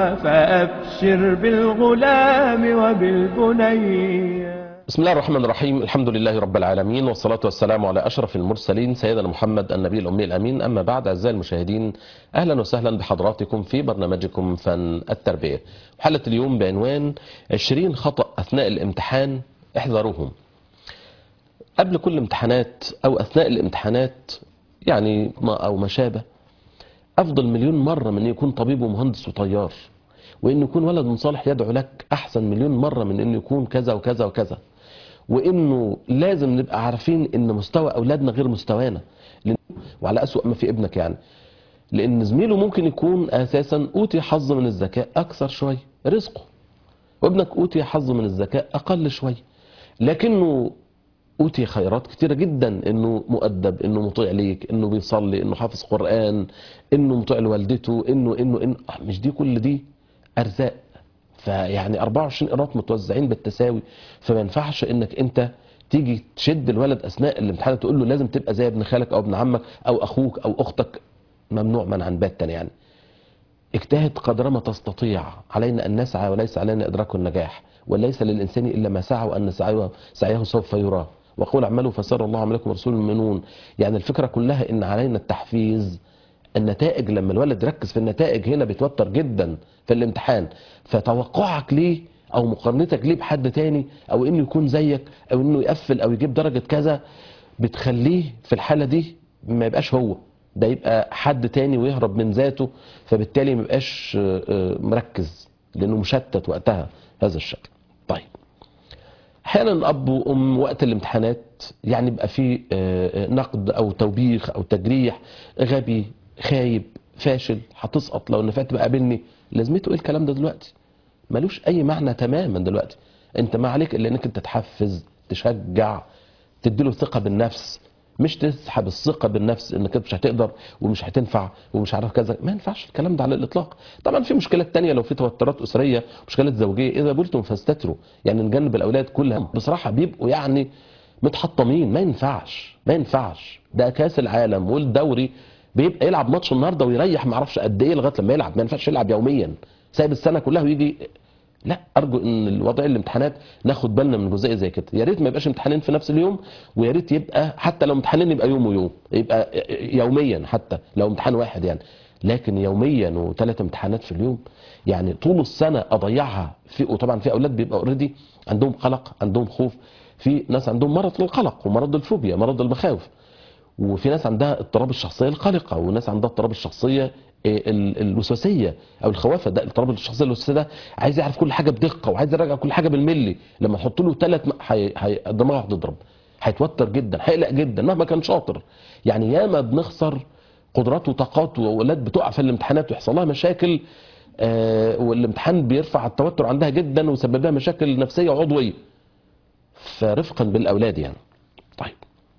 فأبشر بالغلام وبالبني. بسم الله الرحمن الرحيم. الحمد لله رب العالمين، والصلاة والسلام على أشرف المرسلين سيدنا محمد النبي الأمي الأمين. أما بعد، أعزائي المشاهدين، أهلا وسهلا بحضراتكم في برنامجكم فن التربية. حلقة اليوم بعنوان 20 خطأ أثناء الامتحان احذروهم. قبل كل امتحانات أو أثناء الامتحانات يعني ما شابه، أفضل مليون مرة من أن يكون طبيب ومهندس وطيار، وأن يكون ولد من صالح يدعو لك أحسن مليون مرة من أن يكون كذا وكذا وكذا. وانه لازم نبقى عارفين ان مستوى اولادنا غير مستوانا، وعلى اسوأ ما في ابنك يعني، لان زميله ممكن يكون اساسا اوتي حظ من الذكاء اكثر شويه رزقه، وابنك اوتي حظ من الذكاء اقل شويه، لكنه اوتي خيرات كتيره جدا، انه مؤدب، انه مطيع ليك، انه بيصلي، انه حافظ قران، انه مطيع لوالدته، انه مش دي كل دي ارزاق. فيعني 24 قيراط متوزعين بالتساوي، فما ينفعش انك انت تيجي تشد الولد اثناء الامتحان تقول له لازم تبقى زي ابن خالك او ابن عمك او اخوك او اختك. ممنوع منعا باتا يعني. اجتهد قدر ما تستطيع، علينا ان نسعى وليس علينا ادراك النجاح، وليس للانسان الا ما سعى وان سعيه سوف يراه، وقول اعملوا فسر الله عملكم ورسول المؤمنون. يعني الفكره كلها ان علينا التحفيز. النتائج لما الولد يركز في النتائج هنا بيتوتر جدا في الامتحان، فتوقعك ليه او مقارنتك ليه بحد تاني، او انه يكون زيك، او انه يقفل او يجيب درجة كذا، بتخليه في الحالة دي ما يبقاش هو ده، يبقى حد تاني ويهرب من ذاته، فبالتالي ما يبقاش مركز لانه مشتت وقتها هذا الشكل. طيب، احيانا الاب وام وقت الامتحانات يعني يبقى فيه نقد او توبيخ او تجريح، غبي، خايب، فاشل، هتسقط، لو نفعت بقى قابلني. لازمته ايه الكلام ده دلوقتي؟ ملوش اي معنى تماما دلوقتي. انت ما عليك الا انك انت تحفز، تشجع، تديله ثقه بالنفس، مش تسحب الثقه بالنفس انك مش هتقدر ومش هتنفع ومش عارف كذا. ما ينفعش الكلام ده على الاطلاق. طبعا في مشكلات تانية، لو في توترات اسريه، مشكلات زوجيه، اذا قلتم فاستتروا، يعني نجنب الاولاد كلها بصراحه بيبقوا يعني متحطمين. ما ينفعش. ده كاس العالم والدوري، بيبقى يلعب ماتش النهارده ويريح ما اعرفش قد ايه لغايه لما يلعب. ما ينفعش يلعب يوميا، سايب السنه كلها ويجي. لا، ارجو ان الوضع الامتحانات ناخد بالنا من جزئيه زي كده. يا ريت ما يبقاش امتحانين في نفس اليوم، ويا ريت يبقى حتى لو امتحانين يبقى يوم ويوم، يبقى يوميا حتى لو امتحان واحد يعني، لكن يوميا وثلاث امتحانات في اليوم، يعني طول السنه اضيعها في. وطبعا في اولاد بيبقى اوريدي عندهم قلق، عندهم خوف، في ناس عندهم مرض القلق ومرض الفوبيا، مرض المخاوف، وفي ناس عندها اضطراب الشخصيه القلقه، وناس عندها اضطراب الشخصيه الوسواسيه او الخوافه. ده اضطراب الشخصيه الوسواسيه ده عايز يعرف كل حاجه بدقه، وعايز يراجع كل حاجه بالملي. لما تحط له دماغه هتضرب، هيتوتر جدا، هيقلق جدا مهما كان شاطر. يعني ياما بنخسر قدرات وطاقات، واولاد بتقع في الامتحانات ويحصل لها مشاكل، والامتحان بيرفع التوتر عندها جدا ويسبب لها مشاكل نفسيه وعضويه. فرفقا بالاولاد يعني. طيب،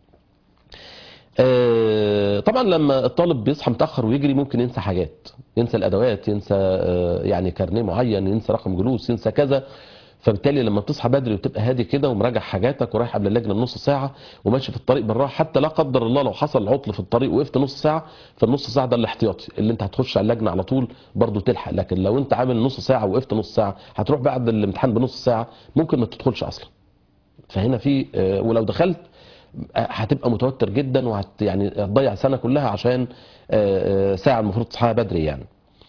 طبعا لما الطالب بيصحى متاخر ويجري ممكن ينسى حاجات، ينسى الادوات، ينسى يعني كارنيه معين، ينسى رقم جلوس، ينسى كذا. فبالتالي لما بتصحى بدري وتبقى هادي كده ومراجع حاجاتك ورايح قبل اللجنه بنص ساعه وماشي في الطريق بالراحه، حتى لا قدر الله لو حصل عطل في الطريق وقفت نص ساعه، فالنص ساعه ده الاحتياطي اللي انت هتخش على اللجنه على طول برضو تلحق. لكن لو انت عامل نص ساعه وقفت نص ساعه، هتروح بعد الامتحان بنص ساعه، ممكن ما تدخلش اصلا. فهنا في ولو دخلت هتبقى متوتر جدا، يعني هتضيع سنه كلها عشان ساعه المفروض تصحى بدري يعني.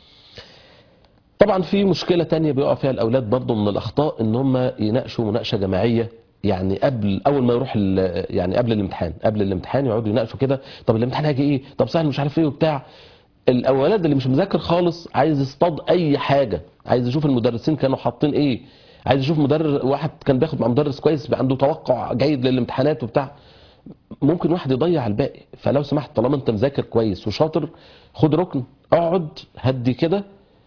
طبعا في مشكله تانية بيقع فيها الاولاد برضو من الاخطاء، ان هم يناقشوا مناقشه جماعيه، يعني اول ما يروح يعني قبل الامتحان يقعدوا يناقشوا كده. طب الامتحان هيجي ايه؟ طب سهل مش عارف ايه وبتاع. الاولاد اللي مش مذاكر خالص عايز يصطاد اي حاجه، عايز يشوف المدرسين كانوا حاطين ايه، عايز يشوف مدرس واحد كان بياخد مع مدرس كويس عنده توقع جيد للامتحانات وبتاع. ممكن واحد يضيع الباقي. فلو سمحت، طالما انت مذاكر كويس وشاطر، خد ركن، اقعد هدي كده،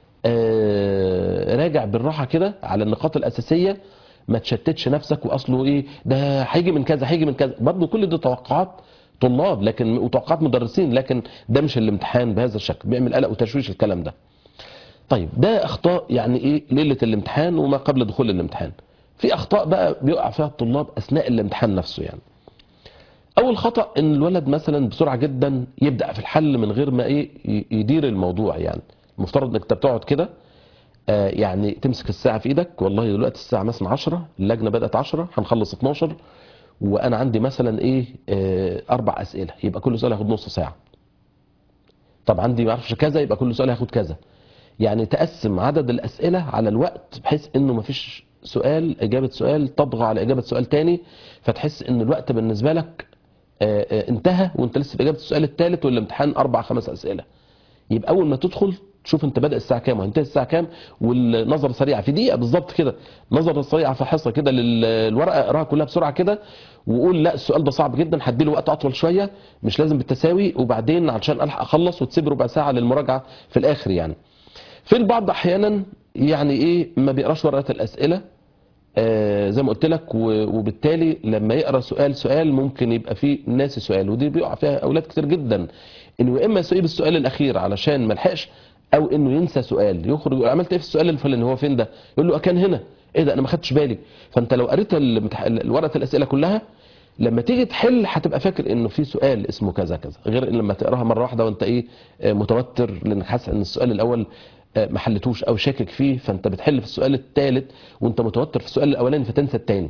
راجع بالراحه كده على النقاط الاساسيه، ما تشتتش نفسك. واصله ايه ده، هيجي من كذا، هيجي من كذا. برضه كل دي توقعات طلاب لكن وتوقعات مدرسين، لكن ده مش الامتحان بهذا الشكل، بيعمل قلق وتشويش الكلام ده. طيب، ده اخطاء يعني ايه ليله الامتحان وما قبل دخول الامتحان. في اخطاء بقى بيقع فيها الطلاب اثناء الامتحان نفسه يعني. اول خطأ ان الولد مثلا بسرعه جدا يبدا في الحل من غير ما ايه يدير الموضوع. يعني المفترض انك انت بتقعد كده يعني تمسك الساعة في ايدك، والله دلوقتي الساعة مثلا 10، اللجنة بدأت 10، هنخلص 12، وانا عندي مثلا ايه 4 اسئلة، يبقى كل سؤال هياخد نص ساعة. طب عندي ما اعرفش كذا، يبقى كل سؤال هياخد كذا. يعني تقسم عدد الاسئلة على الوقت، بحيث انه ما فيش سؤال اجابة سؤال تطغى على اجابة سؤال تاني، فتحس ان الوقت بالنسبة لك انتهى وانت لسه في اجابة السؤال الثالث، والامتحان 4 5 اسئلة. يبقى اول ما تدخل تشوف انت بدأ الساعه كام وهينتهي الساعه كام، والنظره سريعه في دقيقه بالظبط كده، نظره سريعه في حصه كده للورقه، اقراها كلها بسرعه كده، وقول لا السؤال ده صعب جدا، هديله وقت اطول شويه، مش لازم بالتساوي، وبعدين علشان الحق اخلص، وتسيب ربع ساعه للمراجعه في الاخر يعني. في البعض احيانا يعني ايه ما بيقراش ورقه الاسئله زي ما قلت لك، وبالتالي لما يقرا سؤال سؤال ممكن يبقى فيه ناسي سؤال، ودي بيقع فيها اولاد كتير جدا، انه يا اما يسيب السؤال الاخير علشان ما لحقش، او انه ينسى سؤال، يخرج يقول عملت ايه في السؤال الفلاني، هو فين ده، يقول له كان هنا، ايه ده انا ما خدتش بالي. فانت لو قريت ورقه الاسئله كلها، لما تيجي تحل هتبقى فاكر انه في سؤال اسمه كذا كذا، غير ان لما تقراها مره واحده وانت ايه متوتر، لانك حاسس ان السؤال الاول ما حلتوش او شاكك فيه، فانت بتحل في السؤال الثالث وانت متوتر في السؤال الاولاني فتنسى الثاني.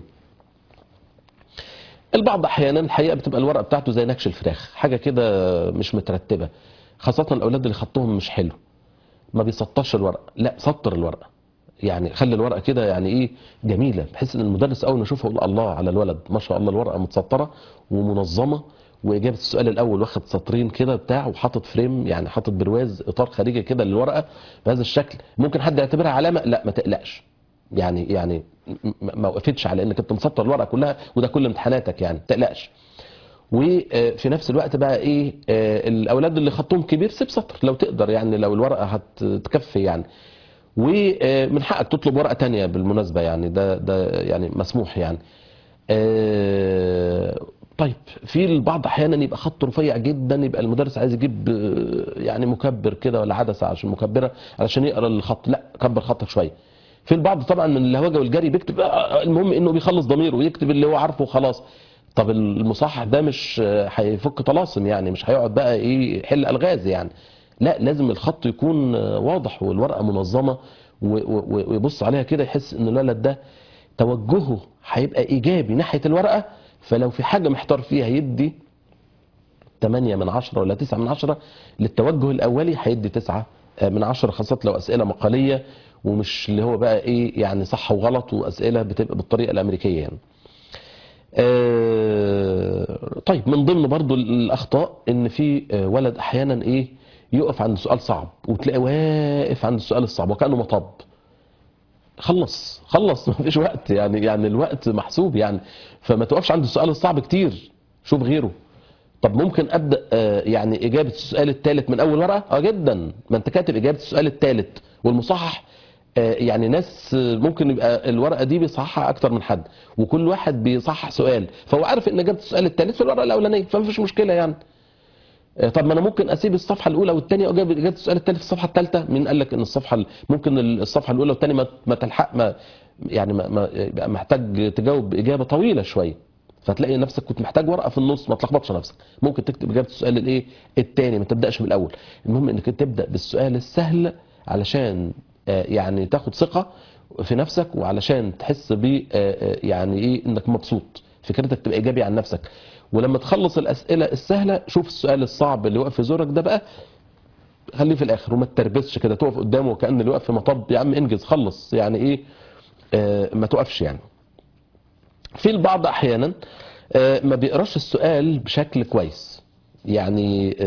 البعض احيانا الحقيقه بتبقى الورقه بتاعته زي نكش الفراخ، حاجه كده مش مترتبه، خاصه الاولاد اللي خطهم مش حلو، ما بيسطرش الورقه، لا سطر الورقه، يعني خلي الورقه كده يعني ايه جميله، بحيث ان المدرس اول ما يشوفها يقول الله على الولد ما شاء الله، الورقه متسطره ومنظمه، واجابه السؤال الاول واخد سطرين كده بتاع، وحاطط فريم يعني حاطط برواز اطار خارجي كده للورقه بهذا الشكل. ممكن حد يعتبرها علامه، لا ما تقلقش، يعني ما وقفتش على انك انت مسطر الورقه كلها وده كل امتحاناتك، يعني ما تقلقش. وفي نفس الوقت بقى ايه الاولاد اللي خطهم كبير سيب سطر لو تقدر، يعني لو الورقه هتكفي يعني. ومن حقك تطلب ورقه تانية بالمناسبه، يعني ده يعني مسموح يعني. طيب في البعض احيانا يبقى خط رفيع جدا، يبقى المدرس عايز يجيب يعني مكبر كده ولا عدسه عشان مكبره علشان يقرا الخط، لا كبر خطك شويه. في البعض طبعا من اللهوجه والجري بيكتب المهم انه بيخلص ضميره ويكتب اللي هو عارفه وخلاص. طب المصحح ده مش هيفك طلاسم يعني، مش هيقعد بقى ايه يحل الغاز يعني، لا لازم الخط يكون واضح والورقه منظمه، ويبص عليها كده يحس ان الولد ده توجهه هيبقى ايجابي ناحيه الورقه، فلو في حاجه محتار فيها يدي 8 من 10 ولا 9 من 10، للتوجه الاولي هيدي 9 من 10، خاصه لو اسئله مقاليه ومش اللي هو بقى ايه يعني صح وغلط، واسئله بتبقى بالطريقه الامريكيه يعني. طيب من ضمن برضو الاخطاء ان في ولد احيانا ايه يقف عند سؤال صعب، وتلاقي واقف عند السؤال الصعب وكانه مطب. خلص ما فيش وقت، يعني الوقت محسوب يعني، فما توقفش عند السؤال الصعب كتير، شوف غيره. طب ممكن ابدا يعني اجابه السؤال الثالث من اول ورقه؟ جدا، ما انت كاتب اجابه السؤال الثالث، والمصحح يعني ناس ممكن يبقى الورقه دي بيصححها اكتر من حد، وكل واحد بيصحح سؤال، فهو عارف ان اجابه السؤال الثالث في الورقه الاولانيه، فما فيش مشكله يعني. طب ما انا ممكن اسيب الصفحه الاولى والثانيه واجيب اجابه السؤال الثالث في الصفحه الثالثه، مين قال لك ان ممكن الصفحه الاولى والثانيه ما تلحق، يعني ما يبقى محتاج تجاوب اجابه طويله شويه، فتلاقي نفسك كنت محتاج ورقه في النص، ما تلخبطش نفسك، ممكن تكتب اجابه السؤال الايه الثاني، ما تبداش من الاول. المهم انك تبدا بالسؤال السهل علشان يعني تاخد ثقه في نفسك، وعلشان تحس ب يعني ايه انك مبسوط، فكرتك تبقى ايجابي عن نفسك. ولما تخلص الاسئله السهله شوف السؤال الصعب اللي واقف في زورك ده بقى خليه في الاخر، وما تتربسش كده تقف قدامه وكأن اللي واقف في مطب، يا عم انجز خلص يعني ايه ما توقفش يعني. في البعض احيانا ما بيقراش السؤال بشكل كويس يعني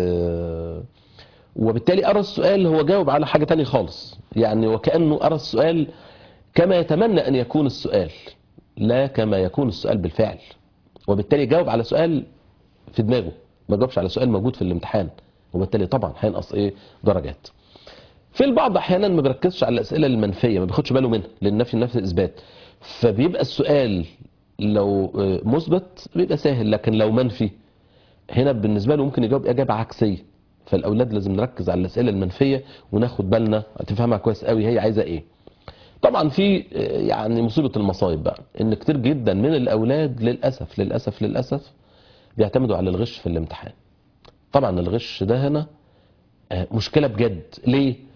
وبالتالي قرا السؤال هو جاوب على حاجه تانية خالص، يعني وكأنه قرا السؤال كما يتمنى ان يكون السؤال، لا كما يكون السؤال بالفعل، وبالتالي جاوب على سؤال في دماغه، ما جاوبش على سؤال موجود في الامتحان، وبالتالي طبعا هينقص ايه درجات. في البعض احيانا ما بيركزش على الاسئله المنفيه، ما بياخدش باله منها، لان النفي اثبات، فبيبقى السؤال لو مثبت بيبقى سهل، لكن لو منفي هنا بالنسبه له ممكن يجاوب اجابه عكسيه. فالاولاد لازم نركز على الاسئله المنفيه وناخد بالنا تفهمها كويس قوي هي عايزه ايه. طبعا في يعني مصيبه المصايب بقى ان كتير جدا من الاولاد للاسف بيعتمدوا على الغش في الامتحان. طبعا الغش ده هنا مشكلة بجد. ليه؟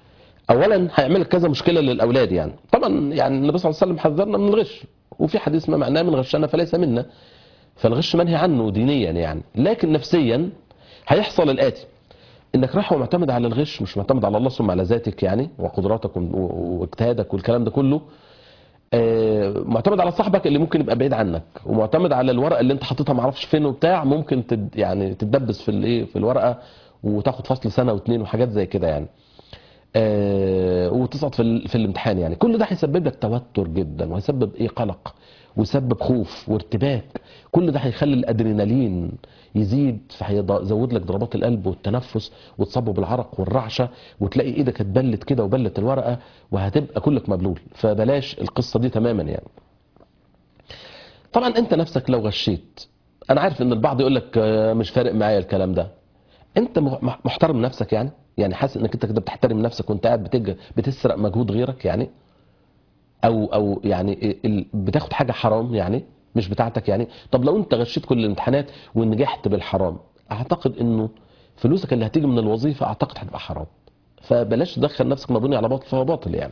اولا هيعمل لك كذا مشكله للاولاد يعني. طبعا يعني النبي صلى الله عليه وسلم حذرنا من الغش، وفي حديث ما معناه من غشنا فليس منا، فالغش منهي عنه دينيا يعني. لكن نفسيا هيحصل الاتي: انك رايح ومعتمد على الغش، مش معتمد على الله ثم على ذاتك يعني وقدراتك واجتهادك والكلام ده كله. معتمد على صاحبك اللي ممكن يبقى بعيد عنك، ومعتمد على الورقه اللي انت حاططها ما اعرفش فين وبتاع، ممكن يعني تتدبس في الايه في الورقه وتاخد فصل سنه واثنين وحاجات زي كده يعني. وتسقط في الامتحان يعني. كل ده هيسبب لك توتر جدا، وهيسبب قلق، ويسبب خوف وارتباك. كل ده هيخلي الادرينالين يزيد، فهيزود لك ضربات القلب والتنفس، وتصبب بالعرق والرعشه، وتلاقي ايدك اتبلت كده وبلت الورقه، وهتبقى كلك مبلول. فبلاش القصه دي تماما يعني. طبعا انت نفسك لو غشيت، انا عارف ان البعض يقول لك مش فارق معايا الكلام ده. انت محترم نفسك يعني حاسس انك انت كده بتحترم نفسك وانت قاعد بتسرق مجهود غيرك يعني، او يعني بتاخد حاجه حرام يعني مش بتاعتك يعني. طب لو انت غشيت كل الامتحانات ونجحت بالحرام، اعتقد انه فلوسك اللي هتيجي من الوظيفه اعتقد هتبقى حرام. فبلاش تدخل نفسك مبني على باطل فهو باطل يعني.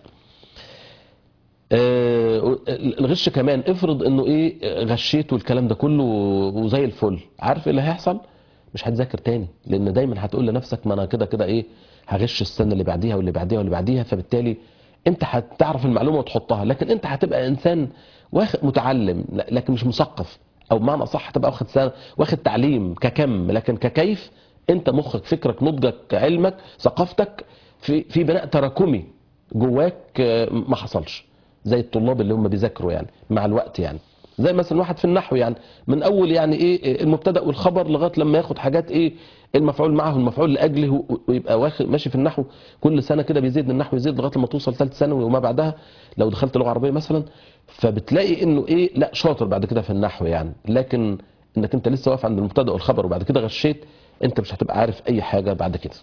الغش كمان، افرض انه غشيت والكلام ده كله وزي الفل، عارف ايه اللي هيحصل؟ مش هتذاكر تاني، لان دايما هتقول لنفسك ما انا كده كده هغش السنه اللي بعديها واللي بعديها واللي بعديها. فبالتالي انت هتعرف المعلومه وتحطها، لكن انت هتبقى انسان متعلم لكن مش مثقف، او بمعنى اصح هتبقى واخد تعليم ككم لكن ككيف. انت مخك، فكرك، نضجك، علمك، ثقافتك في بناء تراكمي جواك ما حصلش زي الطلاب اللي هم بيذاكروا يعني مع الوقت يعني. زي مثلا واحد في النحو يعني، من اول يعني المبتدا والخبر لغايه لما ياخد حاجات المفعول معه والمفعول لاجله، ويبقى واخد ماشي في النحو. كل سنه كده بيزيد من النحو، يزيد لغايه لما توصل ثالث ثانوي وما بعدها لو دخلت لغه عربيه مثلا. فبتلاقي انه لا شاطر بعد كده في النحو يعني. لكن انك انت لسه واقف عند المبتدا والخبر وبعد كده غشيت، انت مش هتبقى عارف اي حاجه بعد كده.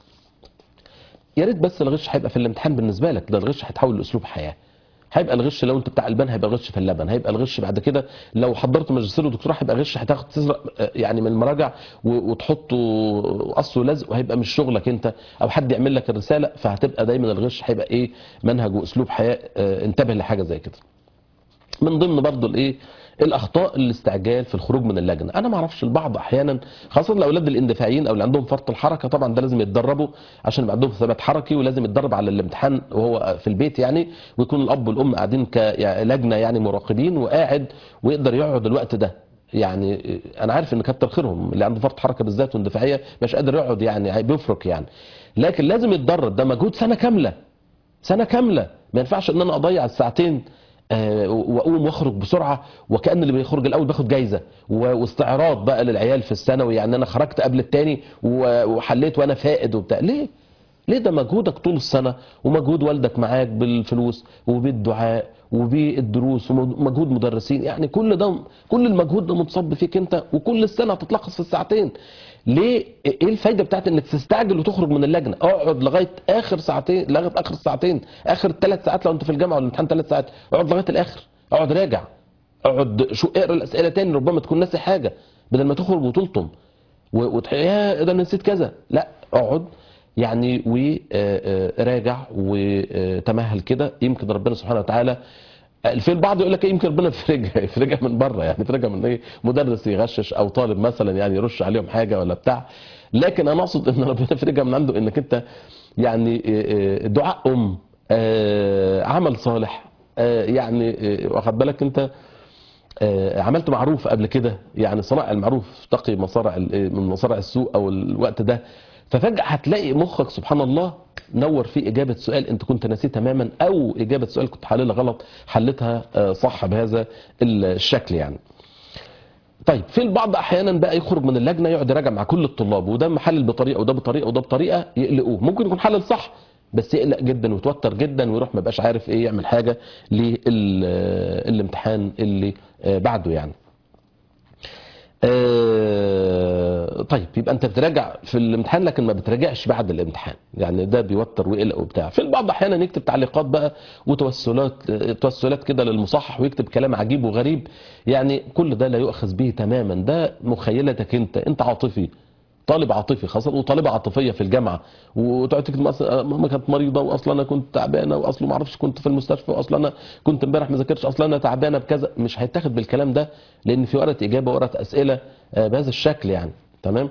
يا ريت بس الغش هيبقى في الامتحان بالنسبه لك، ده الغش هيتحول لاسلوب حياه. هيبقى الغش لو انت بتاع البان هيبقى غش في اللبن، هيبقى الغش بعد كده لو حضرت ماجستير ودكتوراه هيبقى غش، هتاخد تسرق يعني من المراجع وتحطه قص ولزق، وهيبقى مش شغلك انت، او حد يعمل لك الرساله. فهتبقى دايما الغش هيبقى منهج واسلوب حياه. انتبه لحاجه زي كده. من ضمن برضه الاخطاء الاستعجال في الخروج من اللجنه. انا ما اعرفش، البعض احيانا خاصه الاولاد الاندفاعيين او اللي عندهم فرط الحركه، طبعا ده لازم يتدربوا عشان يبقى عندهم ثبات حركي، ولازم يتدرب على الامتحان وهو في البيت يعني، ويكون الاب والام قاعدين كلجنه يعني مراقبين، وقاعد ويقدر يقعد الوقت ده يعني. انا عارف ان كتر خيرهم اللي عنده فرط حركه بالذات واندفاعيه مش قادر يقعد يعني بيفرك يعني، لكن لازم يتدرب. ده مجهود سنه كامله، سنه كامله. ما ينفعش ان انا اضيع الساعتين واقوم واخرج بسرعه وكأن اللي بيخرج الاول بياخد جايزه، واستعراض بقى للعيال في الثانوي يعني انا خرجت قبل التاني وحليت وانا فائد وبتاع. ليه ده مجهودك طول السنه، ومجهود والدك معاك بالفلوس وبالدعاء وبالدروس ومجهود مدرسين يعني. كل المجهود ده متصب فيك انت، وكل السنه هتتلخص في الساعتين. ليه؟ ايه الفايده بتاعت انك تستعجل وتخرج من اللجنه؟ اقعد لغايه اخر ساعتين، لغايه اخر ساعتين، اخر 3 ساعات لو انت في الجامعه ولا الامتحان 3 ساعات، اقعد لغايه الاخر، اقعد راجع، اقعد اقرا الاسئله تاني، ربما تكون ناسي حاجه، بدل ما تخرج وتلطم يا ده انا نسيت كذا. لا، اقعد يعني وراجع وتمهل كده. يمكن ربنا سبحانه وتعالى في البعض يقول لك يمكن ربنا يفرجها من بره يعني، يفرجها من مدرس يغشش او طالب مثلا يعني يرش عليهم حاجه ولا بتاع. لكن انا اقصد ان ربنا يفرجها من عنده، انك انت يعني دعاء عمل صالح يعني واخد بالك انت عملت معروف قبل كده يعني، صناع المعروف تقي من مصارع السوء او الوقت ده. ففجأة هتلاقي مخك سبحان الله نور في إجابة سؤال أنت كنت ناسيه تماما، أو إجابة سؤال كنت حللها غلط حلتها صح بهذا الشكل يعني. طيب في البعض أحيانا بقى يخرج من اللجنة يقعد يراجع مع كل الطلاب، وده محلل بطريقة وده بطريقة وده بطريقة، يقلقوه. ممكن يكون حلل صح بس يقلق جدا ويتوتر جدا ويروح ما بقاش عارف يعمل حاجة للامتحان اللي بعده يعني. طيب يبقى انت بتراجع في الامتحان لكن ما بتراجعش بعد الامتحان يعني، ده بيوتر ويقلق وبتاع. في البعض احيانا يكتب تعليقات بقى وتوسلات كده للمصحح، ويكتب كلام عجيب وغريب يعني. كل ده لا يؤخذ به تماما، ده مخيلتك انت عاطفي طالب عاطفي خاصة وطالبة عاطفية في الجامعة، وتقعد تكتب مثلا ماما كانت مريضة، واصلا انا كنت تعبانة، واصلا ما اعرفش كنت في المستشفى، واصلا انا كنت امبارح ما ذاكرتش، اصلا انا تعبانة بكذا. مش هيتاخد بالكلام ده، لان في ورقة اجابة وورقة اسئلة بهذا الشكل يعني. تمام.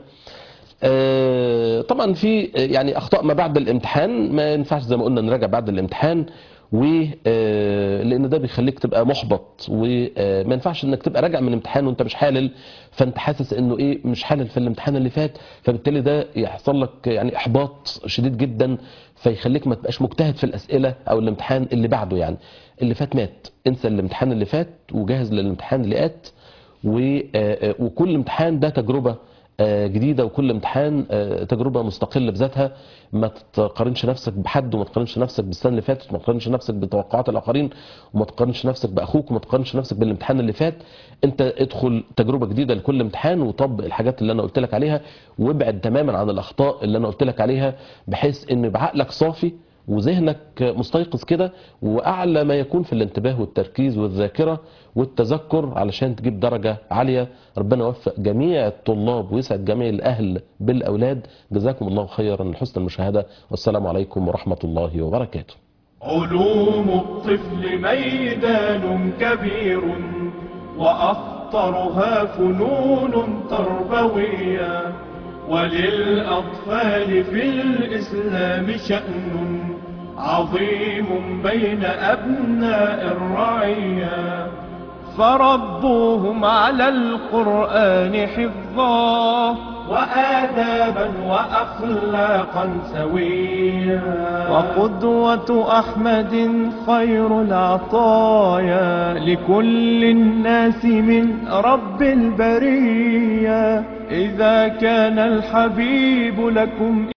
طبعا في يعني اخطاء ما بعد الامتحان ما ينفعش زي ما قلنا نراجع بعد الامتحان، و لان ده بيخليك تبقى محبط، وما ينفعش انك تبقى راجع من امتحان وانت مش حالل، فانت حاسس انه ايه مش حالل في الامتحان اللي فات، فبالتالي ده يحصل لك يعني احباط شديد جدا، فيخليك ما تبقاش مجتهد في الاسئله او الامتحان اللي بعده. يعني اللي فات مات، انسى الامتحان اللي فات وجهز للامتحان اللي اتى. وكل امتحان ده تجربة جديدة، وكل امتحان تجربة مستقلة بذاتها. ما تقارنش نفسك بحد، وما تقارنش نفسك بالسنة اللي فاتت، وما تقارنش نفسك بتوقعات الآخرين، وما تقارنش نفسك بأخوك، وما تقارنش نفسك بالامتحان اللي فات. انت ادخل تجربة جديدة لكل امتحان، وطبق الحاجات اللي انا قلت لك عليها، وابعد تماما عن الأخطاء اللي انا قلت لك عليها، بحيث ان يبقى عقلك صافي وذهنك مستيقظ كده، واعلى ما يكون في الانتباه والتركيز والذاكره والتذكر، علشان تجيب درجه عاليه. ربنا يوفق جميع الطلاب ويسعد جميع الاهل بالاولاد. جزاكم الله خيرا لحسن المشاهده، والسلام عليكم ورحمه الله وبركاته. علوم الطفل ميدان كبير، وأخطرها فنون تربوية، وللأطفال في الإسلام شأن عظيم بين أبناء الرعية، فربوهم على القرآن حفظا، وآدابا وأخلاقا سويا، وقدوة أحمد خير العطايا لكل الناس من رب البرية. إذا كان الحبيب لكم